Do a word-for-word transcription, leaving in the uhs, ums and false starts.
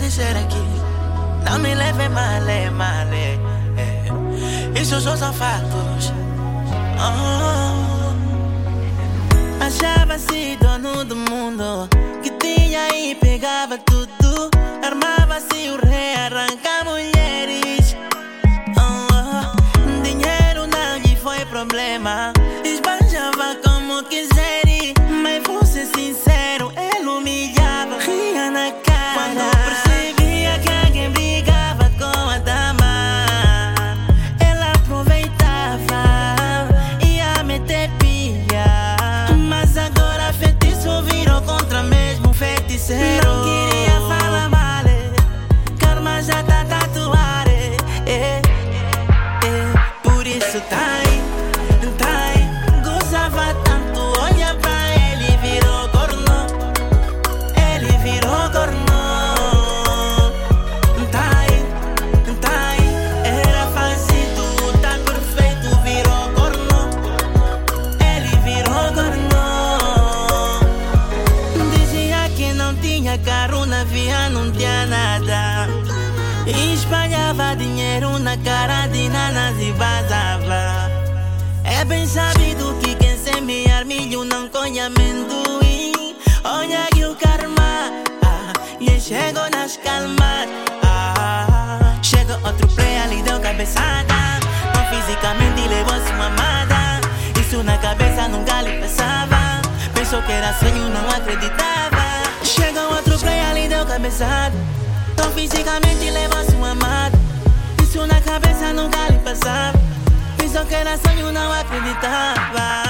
dizer aqui. Não me leve mal, é mal, é, é. Isso só são fatos. Oh. Achava-se dono do mundo, que tinha e pegava tudo. Armava-se o rei, arranca mulheres. Oh, oh. Dinheiro não lhe foi problema, esbanjava como quiser. Mas vou ser sincero, ele humilhava, ria na cara. Quando percebia que alguém brigava com a dama, ela aproveitava e ia meter pilha. Mas agora feitiço virou contra mesmo feiticeiro. Não queria falar mal, karma já tá tatuado, é, é. Por isso tá aí, tá aí. Gozava tanto, olha pra ele, virou corno. Ele virou corno. Tá aí, tá aí. Era fácil, tá perfeito, virou corno. Ele virou corno. Dizia que não tinha carro, navio, não tinha nada. Espalhava dinheiro na cara de nanas e vazava. É bem sabido que quem semear milho não colhe amendoim. Olha que o karma, ah, e chegou nas calmas. Ah, chega outro pré, lhe deu cabeçada. Não fisicamente levou-se uma amada. Isso na cabeça nunca lhe passava. Pensou que era sonho, não acreditava. Chega outro pré, lhe deu cabeçada. Não fisicamente levou-se uma amada. Isso na cabeça nunca lhe passava. Pensou que era sonho, não acreditava.